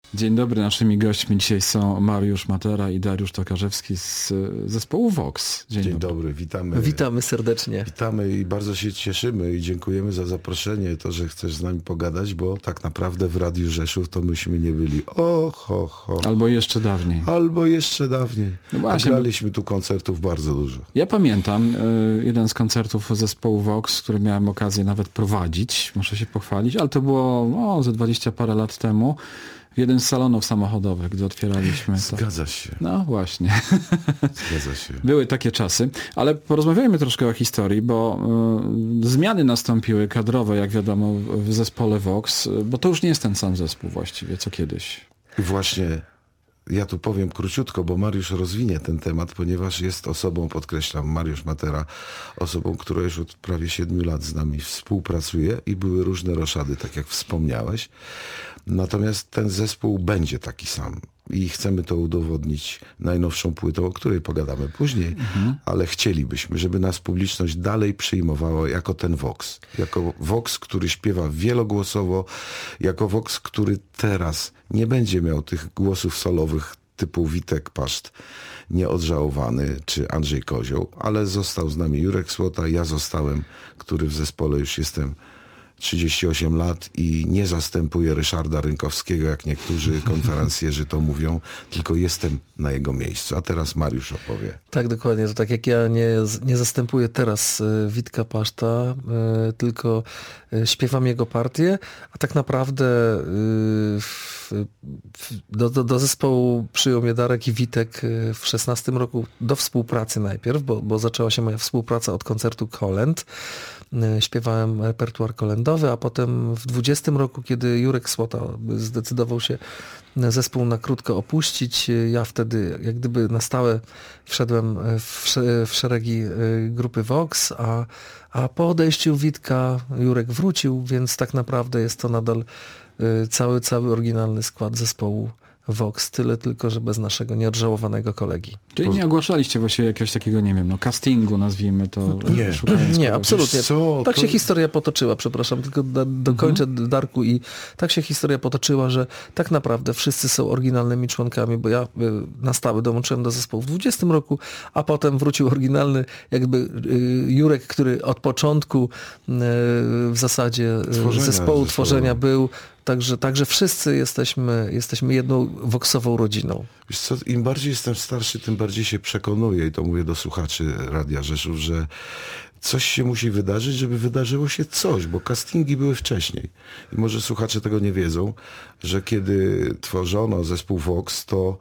Dzień dobry, naszymi gośćmi dzisiaj są Mariusz Matera i Dariusz Tokarzewski z zespołu Vox. Dzień dobry, witamy. Witamy serdecznie. Witamy i bardzo się cieszymy i dziękujemy za zaproszenie, to, że chcesz z nami pogadać, bo tak naprawdę w Radiu Rzeszów to myśmy nie byli. Albo jeszcze dawniej. Albo jeszcze dawniej. No właśnie, graliśmy tu koncertów bardzo dużo. ja pamiętam jeden z koncertów zespołu Vox, który miałem okazję nawet prowadzić, muszę się pochwalić, ale to było ze 20 parę lat temu. W jeden z salonów samochodowych, gdy otwieraliśmy to. Zgadza się. No właśnie. Zgadza się. Były takie czasy, ale porozmawiajmy troszkę o historii, bo zmiany nastąpiły kadrowe, jak wiadomo, w zespole Vox, bo to już nie jest ten sam zespół właściwie, co kiedyś. I właśnie ja tu powiem króciutko, bo Mariusz rozwinie ten temat, ponieważ jest osobą, podkreślam, Mariusz Matera, osobą, która już od prawie 7 lat z nami współpracuje i były różne roszady, tak jak wspomniałeś. Natomiast ten zespół będzie taki sam i chcemy to udowodnić najnowszą płytą, o której pogadamy później, ale chcielibyśmy, żeby nas publiczność dalej przyjmowała jako ten Vox. Jako Vox, który śpiewa wielogłosowo, jako Vox, który teraz nie będzie miał tych głosów solowych typu Witek Paszt, nieodżałowany, czy Andrzej Kozioł, ale został z nami Jurek Słota, ja zostałem, który w zespole już jestem 38 lat i nie zastępuję Ryszarda Rynkowskiego, jak niektórzy konferencjerzy to mówią, tylko jestem na jego miejscu. A teraz Mariusz opowie. Tak, dokładnie. To tak jak ja nie zastępuję teraz Witka Paszta, tylko śpiewam jego partię, a tak naprawdę do zespołu przyjął mnie Darek i Witek w 16 roku do współpracy najpierw, bo zaczęła się moja współpraca od koncertu Kolęd. Śpiewałem repertuar kolędowy, a potem w 20 roku, kiedy Jurek Słota zdecydował się zespół na krótko opuścić, ja wtedy jak gdyby na stałe wszedłem w szeregi grupy Vox, a po odejściu Witka Jurek wrócił, więc tak naprawdę jest to nadal cały oryginalny skład zespołu Vox, tyle tylko, że bez naszego nieodżałowanego kolegi. Czyli nie ogłaszaliście właściwie jakiegoś takiego, nie wiem, castingu, nazwijmy to. Nie, absolutnie. Co? Tak się historia potoczyła, przepraszam, tylko dokończę Darku i tak się historia potoczyła, że tak naprawdę wszyscy są oryginalnymi członkami, bo ja na stałe dołączyłem do zespołu w 20 roku, a potem wrócił oryginalny jakby Jurek, który od początku w zasadzie zespołu tworzenia był. Także wszyscy jesteśmy jedną voxową rodziną. Wiesz co, im bardziej jestem starszy, tym bardziej się przekonuję i to mówię do słuchaczy Radia Rzeszów, że coś się musi wydarzyć, żeby wydarzyło się coś, bo castingi były wcześniej. I może słuchacze tego nie wiedzą, że kiedy tworzono zespół Vox, to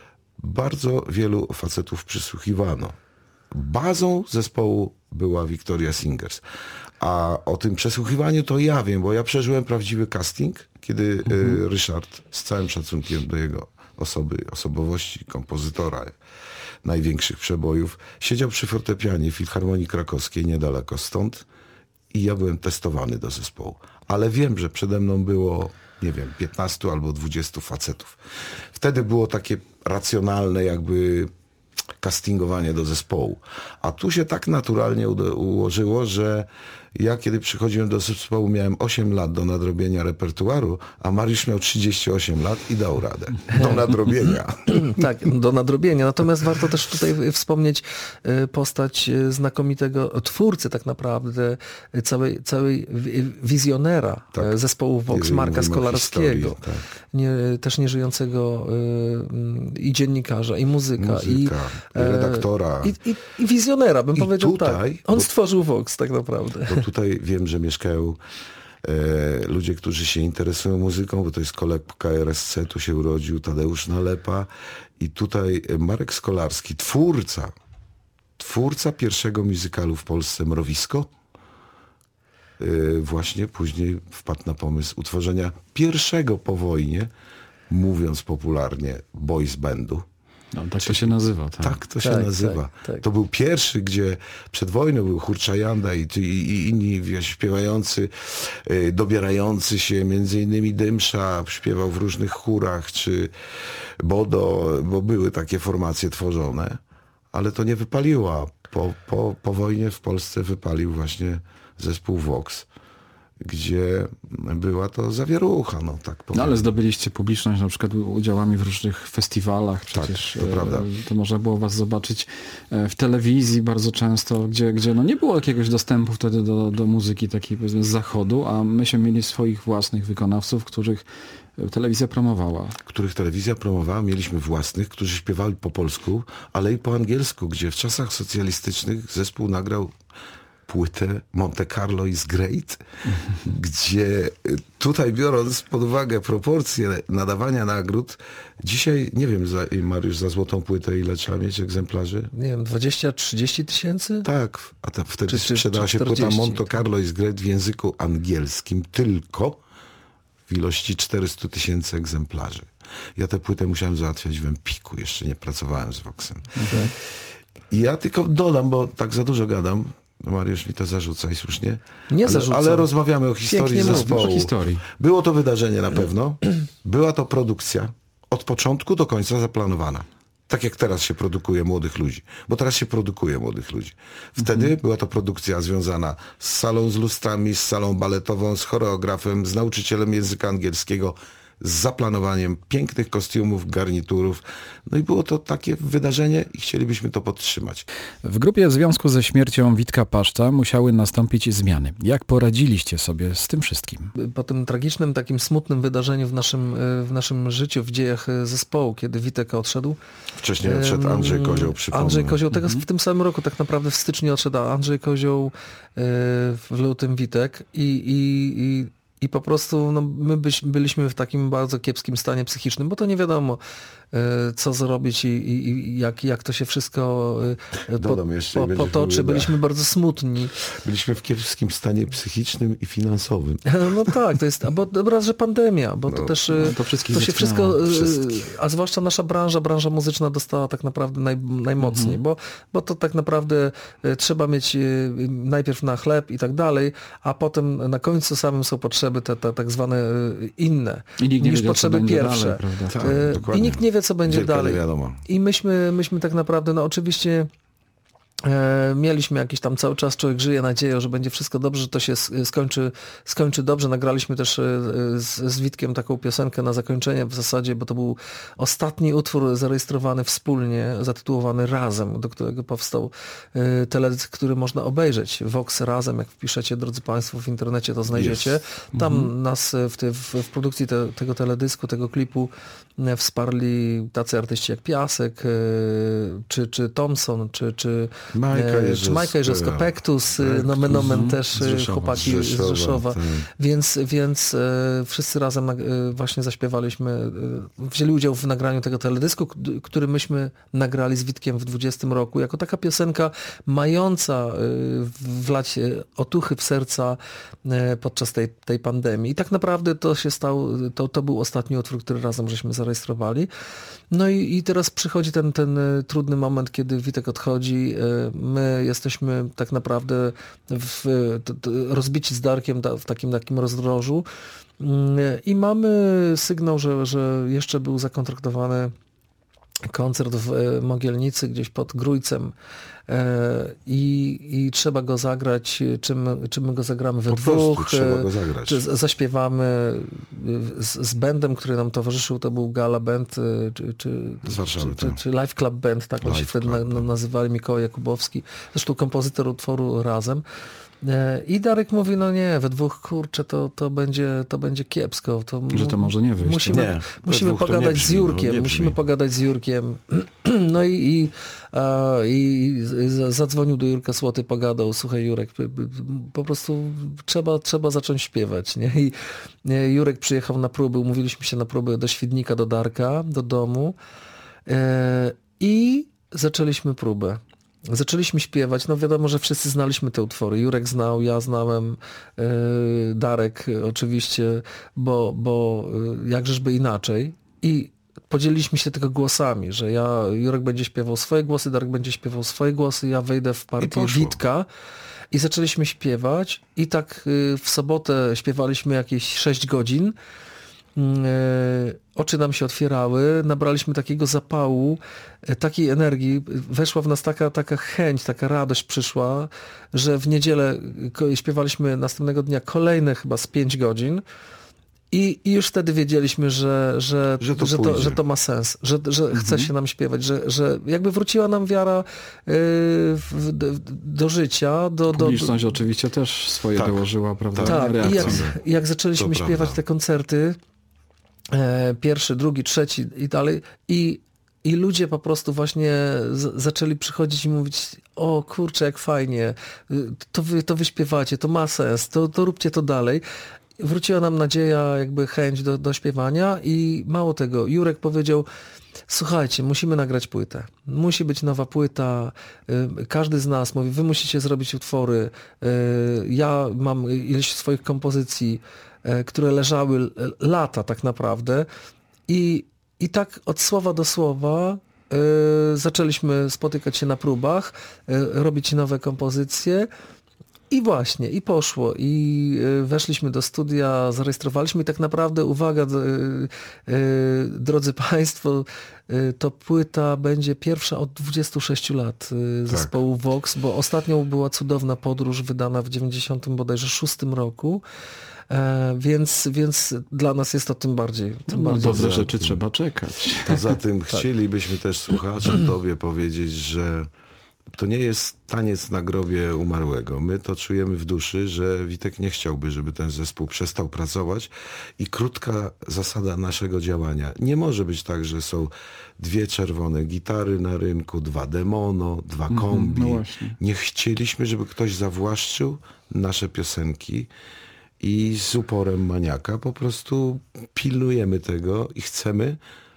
bardzo wielu facetów przysłuchiwano. Bazą zespołu była Victoria Singers. A o tym przesłuchiwaniu to ja wiem, bo ja przeżyłem prawdziwy casting, kiedy Ryszard, z całym szacunkiem do jego osobowości, kompozytora największych przebojów, siedział przy fortepianie Filharmonii Krakowskiej, niedaleko stąd, i ja byłem testowany do zespołu. Ale wiem, że przede mną było, nie wiem, 15 albo 20 facetów. Wtedy było takie racjonalne jakby castingowanie do zespołu. A tu się tak naturalnie ułożyło, że ja kiedy przychodziłem do zespołu miałem 8 lat do nadrobienia repertuaru, a Mariusz miał 38 lat i dał radę. Do nadrobienia. Tak, do nadrobienia. Natomiast warto też tutaj wspomnieć postać znakomitego twórcy tak naprawdę, całej wizjonera zespołu Vox, Marka Skolarskiego. Historii, tak. Też nieżyjącego i dziennikarza, i muzyka, i redaktora. I wizjonera, bym I powiedział tutaj, tak. On stworzył Vox tak naprawdę. Bo tutaj wiem, że mieszkają ludzie, którzy się interesują muzyką, bo to jest kolebka RSC, tu się urodził Tadeusz Nalepa i tutaj Marek Skolarski, twórca pierwszego musicalu w Polsce Mrowisko, właśnie później wpadł na pomysł utworzenia pierwszego po wojnie, mówiąc popularnie, boys bandu. No, tak to się nazywa. Tak to się nazywa. Tak. To był pierwszy, gdzie przed wojną był Churczajanda i inni śpiewający, dobierający się, między innymi Dymsza śpiewał w różnych chórach, czy Bodo, bo były takie formacje tworzone, ale to nie wypaliło. Po wojnie w Polsce wypalił właśnie zespół Vox. gdzie była to zawierucha, no tak powiem. No ale zdobyliście publiczność na przykład udziałami w różnych festiwalach, przecież to prawda. to można było was zobaczyć w telewizji bardzo często, gdzie no nie było jakiegoś dostępu wtedy do muzyki takiej powiedzmy z zachodu, a myśmy mieli swoich własnych wykonawców, których telewizja promowała. Których telewizja promowała, mieliśmy własnych, którzy śpiewali po polsku, ale i po angielsku, gdzie w czasach socjalistycznych zespół nagrał płytę Monte Carlo is Great, gdzie tutaj biorąc pod uwagę proporcje nadawania nagród, dzisiaj nie wiem, Mariusz, za złotą płytę ile trzeba mieć egzemplarzy? Nie wiem, 20-30 tysięcy? Tak, a wtedy Czy sprzedała się płyta 40, Monte Carlo is Great w języku angielskim tylko w ilości 400 000 egzemplarzy. Ja tę płytę musiałem załatwiać w Empiku, jeszcze nie pracowałem z Voxem. I ja tylko dodam, bo tak za dużo gadam, Mariusz mi to zarzuca i słusznie, Nie zarzucam. ale rozmawiamy o historii Pięknie zespołu. mówisz o historii. Było to wydarzenie na pewno, była to produkcja od początku do końca zaplanowana. Tak jak teraz się produkuje młodych ludzi, bo teraz się produkuje młodych ludzi. Wtedy była to produkcja związana z salą z lustrami, z salą baletową, z choreografem, z nauczycielem języka angielskiego, z zaplanowaniem pięknych kostiumów, garniturów. No i było to takie wydarzenie i chcielibyśmy to podtrzymać. W grupie w związku ze śmiercią Witka Paszcza musiały nastąpić zmiany. Jak poradziliście sobie z tym wszystkim? Po tym tragicznym, takim smutnym wydarzeniu w naszym życiu, w dziejach zespołu, kiedy Witek odszedł. Wcześniej odszedł Andrzej Kozioł, przypomnę. Andrzej Kozioł, w tym samym roku tak naprawdę w styczniu odszedł Andrzej Kozioł, w lutym Witek i po prostu no, my byliśmy w takim bardzo kiepskim stanie psychicznym, bo to nie wiadomo, co zrobić i jak to się wszystko Dodam jeszcze, jak będziesz potoczy. mówił, Byliśmy bardzo smutni. Byliśmy w kiepskim stanie psychicznym i finansowym. No tak, to jest, bo raz, że pandemia, bo to też to wszystkich to się dotknęło. wszystko, a zwłaszcza nasza branża muzyczna dostała tak naprawdę najmocniej, bo to tak naprawdę trzeba mieć najpierw na chleb i tak dalej, a potem na końcu samym są potrzeby te tak zwane inne, I nikt nie niż wiedział, co potrzeby będzie pierwsze. dalej, prawda? Tak, I dokładnie. nikt nie wie, co będzie Wielka dalej. niewiadoma. I myśmy tak naprawdę, no oczywiście mieliśmy jakiś tam cały czas, człowiek żyje nadzieją, że będzie wszystko dobrze, że to się skończy dobrze. Nagraliśmy też z Witkiem taką piosenkę na zakończenie w zasadzie, bo to był ostatni utwór zarejestrowany wspólnie, zatytułowany Razem, do którego powstał teledysk, który można obejrzeć. Vox Razem, jak wpiszecie, drodzy Państwo, w internecie to znajdziecie. Tam nas w produkcji tego teledysku, tego klipu wsparli tacy artyści jak Piasek, czy Thompson, czy Majka Jerzewska, Pektus, Nomen Omen też chłopaki z Rzeszowa. tak. Więc wszyscy razem właśnie zaśpiewaliśmy, wzięli udział w nagraniu tego teledysku, który myśmy nagrali z Witkiem w 20 roku, jako taka piosenka mająca wlać otuchy w serca podczas tej pandemii. I tak naprawdę to się stało, to był ostatni utwór, który razem żeśmy zarejestrowali. No i teraz przychodzi ten trudny moment, kiedy Witek odchodzi. My jesteśmy tak naprawdę rozbici z Darkiem w takim rozdrożu i mamy sygnał, że jeszcze był zakontraktowany koncert w Mogielnicy, gdzieś pod Grójcem i trzeba go zagrać, czy my go zagramy we Po prostu dwóch, trzeba go zagrać. czy zaśpiewamy z bandem, który nam towarzyszył, to był Gala Band, Z Warszawy, tak. czy Live Club Band, tak oni się Live wtedy Club, tak. nazywali, Mikołaj Jakubowski, zresztą kompozytor utworu Razem. I Darek mówi, no nie, we dwóch, kurczę, to będzie kiepsko. Że to może nie wyjść. Musimy, Nie, musimy we dwóch to pogadać nie z brzmi, Jurkiem, no nie musimy brzmi. pogadać z Jurkiem. No i zadzwonił do Jurka Słoty, pogadał, słuchaj Jurek, po prostu trzeba zacząć śpiewać, nie? I Jurek przyjechał na próby, umówiliśmy się na próby do Świdnika, do Darka, do domu i zaczęliśmy próbę. Zaczęliśmy śpiewać, no wiadomo, że wszyscy znaliśmy te utwory. Jurek znał, ja znałem, Darek oczywiście, bo jakżeżby inaczej. I podzieliliśmy się tylko głosami, że Jurek będzie śpiewał swoje głosy, Darek będzie śpiewał swoje głosy, ja wejdę w partię poszło. Witka. I zaczęliśmy śpiewać i tak w sobotę śpiewaliśmy jakieś 6 godzin. oczy nam się otwierały, nabraliśmy takiego zapału, takiej energii, weszła w nas taka chęć, taka radość przyszła, że w niedzielę śpiewaliśmy następnego dnia kolejne chyba z 5 godzin. I już wtedy wiedzieliśmy, że to ma sens, że chce się nam śpiewać, że jakby wróciła nam wiara do życia. Publiczność oczywiście też swoje dołożyła, prawda? Tak, reakcją. i jak zaczęliśmy śpiewać te koncerty, pierwszy, drugi, trzeci i dalej, i ludzie po prostu właśnie zaczęli przychodzić i mówić: o kurczę, jak fajnie, to wy śpiewacie, to ma sens, to róbcie to dalej. Wróciła nam nadzieja, jakby chęć do śpiewania i mało tego, Jurek powiedział: słuchajcie, musimy nagrać płytę. Musi być nowa płyta. Każdy z nas mówi: wy musicie zrobić utwory. Ja mam ileś swoich kompozycji, które leżały lata tak naprawdę. I tak od słowa do słowa zaczęliśmy spotykać się na próbach, robić nowe kompozycje. I właśnie, i poszło. I weszliśmy do studia, zarejestrowaliśmy i tak naprawdę, uwaga, drodzy Państwo, to płyta będzie pierwsza od 26 lat zespołu Vox, bo ostatnią była Cudowna Podróż, wydana w 90 bodajże 6 roku. Więc dla nas jest to tym bardziej. Dobre rzeczy trzeba czekać. Poza tym chcielibyśmy też słuchaczom tobie powiedzieć, że to nie jest taniec na grobie umarłego. My to czujemy w duszy, że Witek nie chciałby, żeby ten zespół przestał pracować i krótka zasada naszego działania. Nie może być tak, że są 2 czerwone gitary na rynku, 2 demono, 2 kombi. No właśnie. Nie chcieliśmy, żeby ktoś zawłaszczył nasze piosenki i z uporem maniaka po prostu pilnujemy tego i chcemy,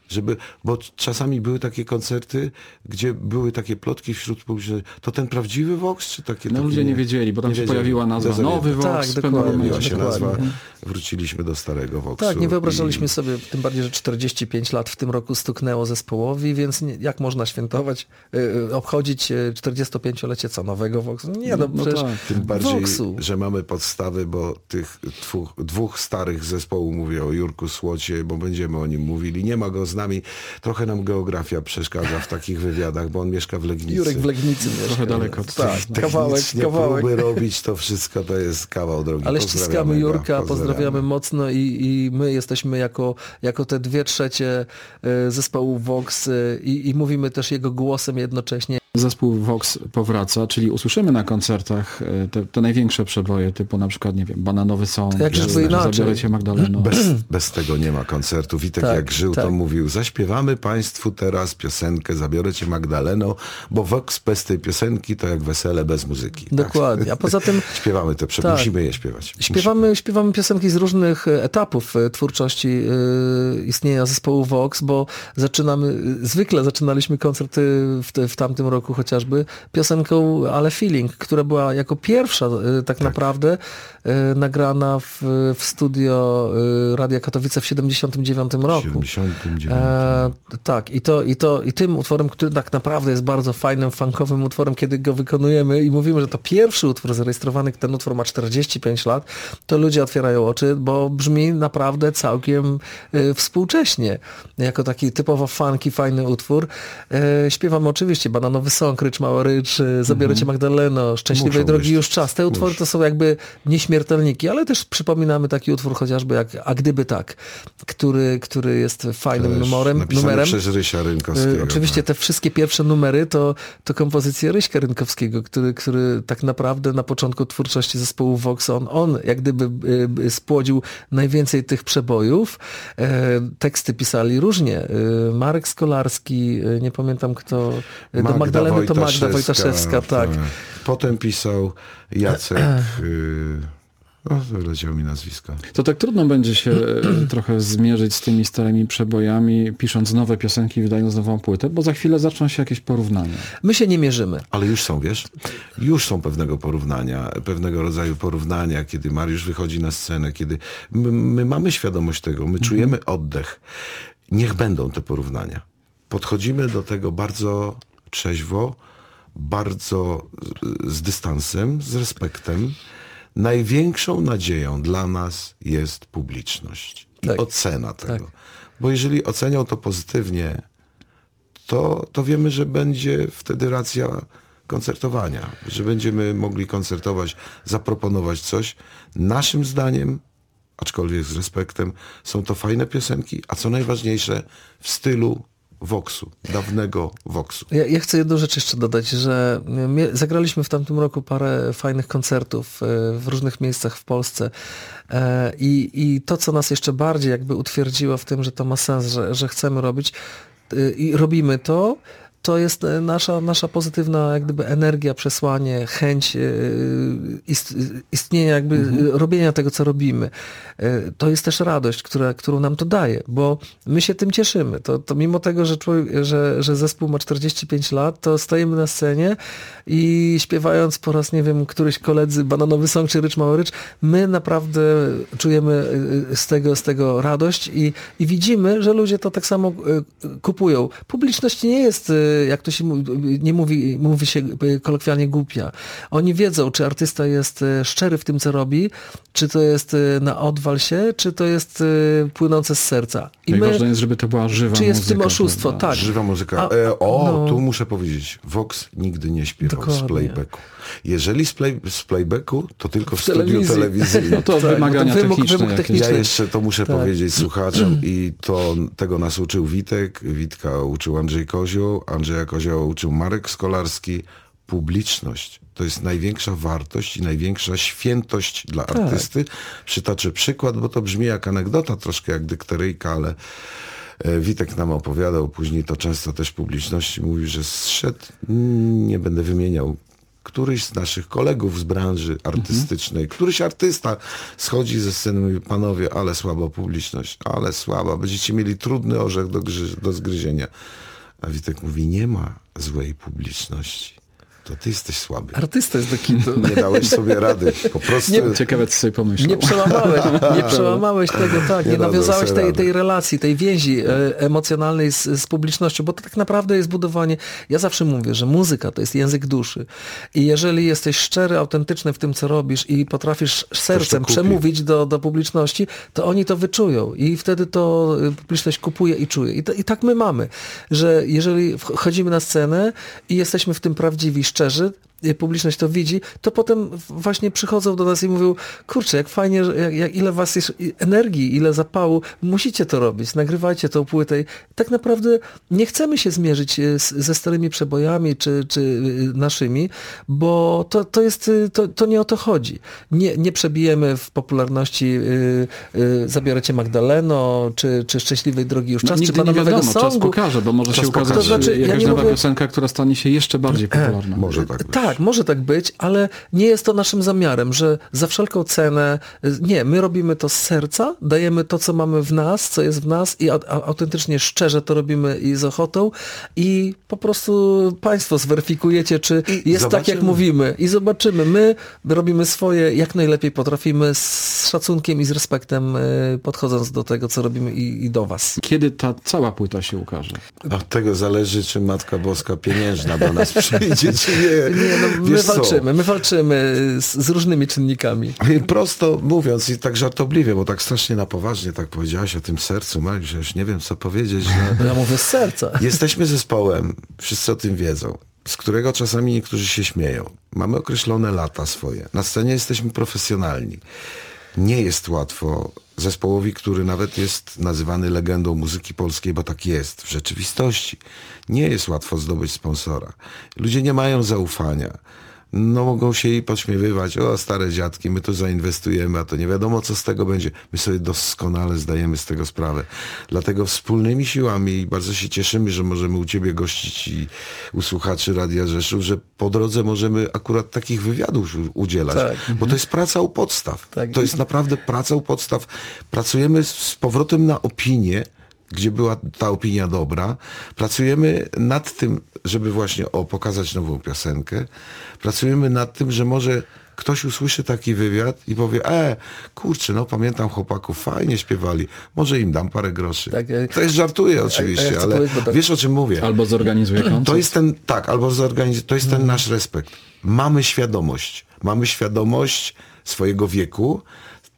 bo czasami były takie koncerty, gdzie były takie plotki wśród publiczności, to ten prawdziwy Vox, czy takie... No ludzie nie wiedzieli, bo tam się pojawiła nazwa Nowy Vox. Tak, dokładnie. Pojawiła się nazwa, wróciliśmy do starego Voxu. Tak, nie wyobrażaliśmy sobie, tym bardziej, że 45 lat w tym roku stuknęło zespołowi, więc jak można świętować, obchodzić 45-lecie co, nowego Voxu? Nie, no przecież tak. Tym bardziej, Voxu. że mamy podstawy, bo tych 2 starych zespołów, mówię o Jurku Słocie, bo będziemy o nim mówili, nie ma go z nami. Trochę nam geografia przeszkadza w takich wywiadach, bo on mieszka w Legnicy. Jurek w Legnicy mieszka. Trochę daleko od Tak, tego. kawałek. Próby robić to wszystko, to jest kawał drogi. Ale Pozdrawiamy ściskamy go, Jurka, pozdrawiamy mocno i my jesteśmy jako te 2/3 zespołu Vox i mówimy też jego głosem jednocześnie. Zespół Vox powraca, czyli usłyszymy na koncertach te największe przeboje, typu na przykład, nie wiem, Bananowy Song, Jak żeby inaczej. Zabiorę Cię Magdaleno. Bez tego nie ma koncertu. Witek Tak, jak żył, tak. to mówił: zaśpiewamy Państwu teraz piosenkę Zabiorę Cię Magdaleno, bo Vox bez tej piosenki to jak wesele bez muzyki. Dokładnie. A poza tym Śpiewamy te, Tak. musimy je śpiewać. śpiewamy piosenki z różnych etapów twórczości istnienia zespołu Vox, bo zwykle zaczynaliśmy koncerty w tamtym roku chociażby piosenką Ale Feeling, która była jako pierwsza tak naprawdę nagrana w studio Radia Katowice w 79 roku. 79. Tak, i tym utworem, który tak naprawdę jest bardzo fajnym, funkowym utworem, kiedy go wykonujemy i mówimy, że to pierwszy utwór zarejestrowany, ten utwór ma 45 lat, to ludzie otwierają oczy, bo brzmi naprawdę całkiem współcześnie. Jako taki typowo funky, fajny utwór. Śpiewamy oczywiście Bananowy Song, Rycz Mała Rycz, Zabiorę Cię Magdaleno, Szczęśliwej Muszą drogi być. już czas. Te utwory to są jakby nieśmiertelniki, ale też przypominamy taki utwór chociażby jak A Gdyby Tak, który jest fajnym numerem. Napisany przez Rysia Rynkowskiego. Oczywiście tak. te wszystkie pierwsze numery to kompozycje Ryśka Rynkowskiego, który tak naprawdę na początku twórczości zespołu Vox, on jak gdyby spłodził najwięcej tych przebojów. Teksty pisali różnie. Marek Skolarski, nie pamiętam kto, do Magdaleny to Magda Wojtaszewska, tak. Potem pisał Jacek... wyleciało mi nazwisko. To tak trudno będzie się trochę zmierzyć z tymi starymi przebojami, pisząc nowe piosenki, wydając nową płytę, bo za chwilę zaczną się jakieś porównania. My się nie mierzymy. Ale już są, wiesz? Już są pewnego rodzaju porównania, kiedy Mariusz wychodzi na scenę, kiedy my mamy świadomość tego, my czujemy oddech. Niech będą te porównania. Podchodzimy do tego bardzo trzeźwo, bardzo z dystansem, z respektem. Największą nadzieją dla nas jest publiczność. i Tak. ocena tego. Tak. Bo jeżeli ocenią to pozytywnie, to wiemy, że będzie wtedy racja koncertowania, że będziemy mogli koncertować, zaproponować coś. Naszym zdaniem, aczkolwiek z respektem, są to fajne piosenki, a co najważniejsze, w stylu Voxu, dawnego Voxu. Ja chcę jedną rzecz jeszcze dodać, że zagraliśmy w tamtym roku parę fajnych koncertów w różnych miejscach w Polsce i to, co nas jeszcze bardziej jakby utwierdziło w tym, że to ma sens, że chcemy robić i robimy to jest nasza pozytywna jak gdyby energia, przesłanie, chęć istnienia, jakby robienia tego, co robimy. To jest też radość, którą nam to daje, bo my się tym cieszymy. To mimo tego, że zespół ma 45 lat, to stoimy na scenie i śpiewając po raz, nie wiem, któryś koledzy Bananowy Song czy Rycz Mały Rycz, my naprawdę czujemy z tego radość i widzimy, że ludzie to tak samo kupują. Publiczność nie jest, jak to się mówi się kolokwialnie, głupia. Oni wiedzą, czy artysta jest szczery w tym, co robi, czy to jest na odwal się, czy to jest płynące z serca. I Najważniejsze jest, żeby to była żywa czy jest w tym muzyka, oszustwo, prawda? tak. Żywa muzyka. Tu muszę powiedzieć, Vox nigdy nie śpiewał z Dokładnie. playbacku. Jeżeli z playbacku, to tylko w W studiu telewizji. telewizyjnym. No to Tak, wymagania bo to wymóg techniczne jakieś. techniczny. Ja jeszcze to muszę Tak. powiedzieć słuchaczom i tego nas uczył Witek, Witka uczył Andrzej Kozioł, Andrzeja Kozioła uczył Marek Skolarski. Publiczność to jest największa wartość i największa świętość dla artysty. Przytoczę przykład, bo to brzmi jak anegdota, troszkę jak dykteryjka, ale Witek nam opowiadał, później to często też publiczności mówił, że zszedł, nie będę wymieniał, któryś z naszych kolegów z branży artystycznej, któryś artysta schodzi ze sceny i mówi, panowie, ale słaba publiczność, ale słaba, będziecie mieli trudny orzech do zgryzienia. A Witek mówi, nie ma złej publiczności. To ty jesteś słaby. Artysta jest do kitu. Nie dałeś sobie rady. Po prostu Ciekawe, co sobie pomyślał. Nie przełamałeś tego, tak, nie Nie nawiązałeś dadzą sobie tej rady. relacji, tej więzi emocjonalnej z publicznością, bo to tak naprawdę jest budowanie. Ja zawsze mówię, że muzyka to jest język duszy. I jeżeli jesteś szczery, autentyczny w tym, co robisz i potrafisz sercem kupi. przemówić do publiczności, to oni to wyczują i wtedy to publiczność kupuje i czuje. I tak my mamy, że jeżeli wchodzimy na scenę i jesteśmy w tym prawdziwi, szczerzy, publiczność to widzi, to potem właśnie przychodzą do nas i mówią, kurczę, jak fajnie, ile was jest energii, ile zapału, musicie to robić, nagrywajcie tą płytę. I tak naprawdę nie chcemy się zmierzyć ze starymi przebojami czy naszymi, bo to nie o to chodzi. Nie przebijemy w popularności Zabiorę cię Magdaleno, czy Szczęśliwej drogi już czas, czy Nigdy nie Bananowego wiadomo, czas Songu. pokaże, bo może Czas się ukazać pokaże. To znaczy, ja jakaś nie nowa mówię- piosenka, która stanie się jeszcze bardziej popularna. może tak być. Tak, może tak być, ale nie jest to naszym zamiarem, że za wszelką cenę, nie, my robimy to z serca, dajemy to, co mamy w nas, co jest w nas i autentycznie, szczerze to robimy i z ochotą i po prostu państwo zweryfikujecie, czy I jest tak, jak zobaczymy. mówimy i zobaczymy. My robimy swoje, jak najlepiej potrafimy, z szacunkiem i z respektem podchodząc do tego, co robimy i do was. Kiedy ta cała płyta się ukaże? Od tego zależy, czy Matka Boska Pieniężna do nas przyjdzie, czy nie. Nie, no, my Wiesz co? walczymy z różnymi czynnikami. Prosto mówiąc i tak żartobliwie, bo tak strasznie na poważnie tak powiedziałaś o tym sercu, Mariusz, ja już nie wiem, co powiedzieć. Że Ja mówię z serca. jesteśmy zespołem, wszyscy o tym wiedzą, z którego czasami niektórzy się śmieją. Mamy określone lata swoje. Na scenie jesteśmy profesjonalni. Nie jest łatwo zespołowi, który nawet jest nazywany legendą muzyki polskiej, bo tak jest w rzeczywistości. Nie jest łatwo zdobyć sponsora. Ludzie nie mają zaufania. No mogą się jej podśmiewywać, o stare dziadki, my tu zainwestujemy, a to nie wiadomo, co z tego będzie. My sobie doskonale zdajemy z tego sprawę. Dlatego wspólnymi siłami i bardzo się cieszymy, że możemy u ciebie gościć i u słuchaczy Radia Rzeszów, że po drodze możemy akurat takich wywiadów udzielać. Tak. Bo to jest praca u podstaw. Tak. To jest naprawdę praca u podstaw. Pracujemy z powrotem na opinię, gdzie była ta opinia dobra. Pracujemy nad tym, żeby właśnie pokazać nową piosenkę. Pracujemy nad tym, że może ktoś usłyszy taki wywiad i powie, kurczę, no pamiętam chłopaków, fajnie śpiewali, może im dam parę groszy. Tak, To jest żartuję oczywiście, chcę ale powiedzieć, bo tak- wiesz, o czym mówię. Albo zorganizuje koncert. To jest ten, tak, albo to jest ten nasz respekt. Mamy świadomość swojego wieku,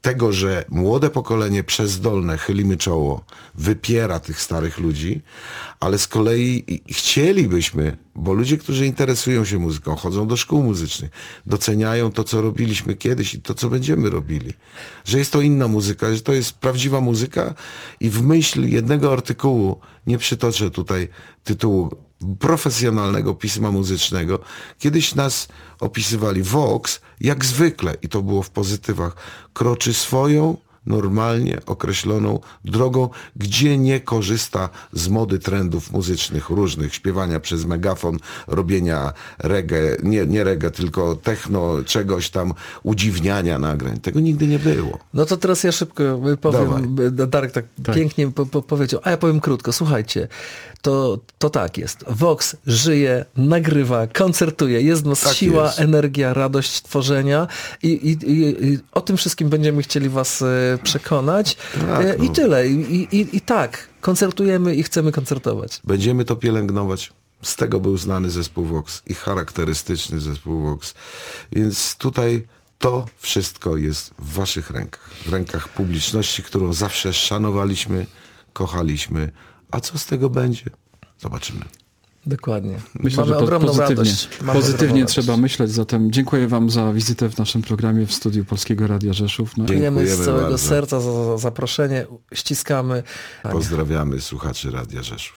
tego, że młode pokolenie przezdolne chylimy czoło, wypiera tych starych ludzi, ale z kolei chcielibyśmy, bo ludzie, którzy interesują się muzyką, chodzą do szkół muzycznych, doceniają to, co robiliśmy kiedyś i to, co będziemy robili. Że jest to inna muzyka, że to jest prawdziwa muzyka i w myśl jednego artykułu, nie przytoczę tutaj tytułu profesjonalnego pisma muzycznego, kiedyś nas opisywali Vox, jak zwykle, i to było w pozytywach, kroczy swoją, normalnie określoną drogą, gdzie nie korzysta z mody trendów muzycznych różnych, śpiewania przez megafon, robienia reggae, nie reggae, tylko techno, czegoś tam, udziwniania nagrań. Tego nigdy nie było. No to teraz ja szybko powiem, Darek tak pięknie powiedział, a ja powiem krótko. Słuchajcie, to tak jest. Vox żyje, nagrywa, koncertuje, jest w nas Tak siła, jest. energia, radość tworzenia i o tym wszystkim będziemy chcieli was przekonać. Tak, I tyle. I tak, koncertujemy i chcemy koncertować. Będziemy to pielęgnować. Z tego był znany zespół Vox i charakterystyczny zespół Vox. Więc tutaj to wszystko jest w waszych rękach. W rękach publiczności, którą zawsze szanowaliśmy, kochaliśmy. A co z tego będzie? Zobaczymy. Dokładnie. Myślę, Mamy że ogromną pozytywnie, radość. Mamy pozytywnie ogromną trzeba radość. myśleć. Zatem dziękuję wam za wizytę w naszym programie w studiu Polskiego Radia Rzeszów. No i Dziękujemy z Dziękujemy całego bardzo. serca za zaproszenie. Ściskamy. Pozdrawiamy słuchaczy Radia Rzeszów.